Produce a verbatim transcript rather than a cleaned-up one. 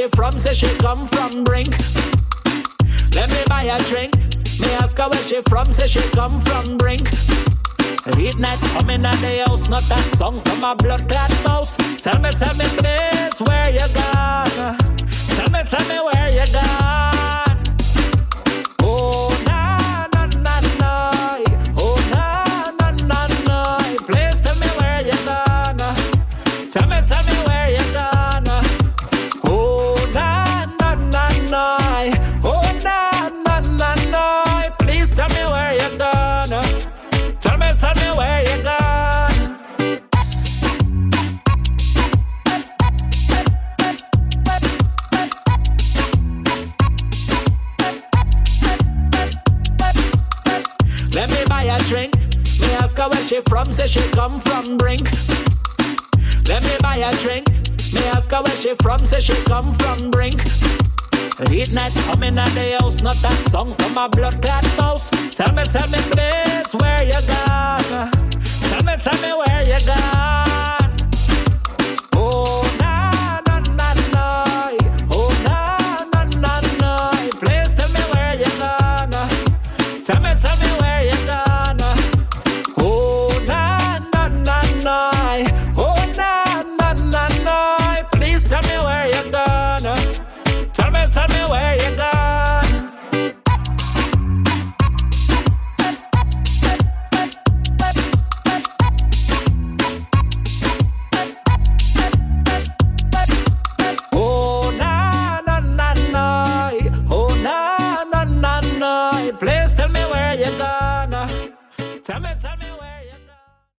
from, say she come from Brink. Let me buy a drink. Me ask her where she from, say she come from Brink. Late night coming at the house, not a song from a blood clot mouse. Tell me, tell me please, where you gone? Tell me, tell me where you gone? Oh, na, na, na, na. Oh, na, na, na, na. Please tell me where you gone? Tell me, tell me where you gone? Oh, na, na, na, na. Oh, na, na, na, na. Please tell me where you gone? Tell me, tell me where you gone? Let me buy a drink. Me ask her where she from, say she come from Brink. Let me buy a drink. Me ask her where she from, say she come from Brink. Late night coming at the house, not a song from a blood clot mouse. Tell me, tell me please, where you gone? Tell me, tell me where you gone? Oh, na, na, na, na. Oh, na, na, na, na. Please tell me where you gone? Tell me, tell me where you gone? Oh, na, na, na, na. Oh, na, na, na, na. Please tell me where you gone? Tell me, tell me where you gone? Oh, na, na, na, na. Oh, na, na, na, na. Please tell me where you gone? Tell me, tell me.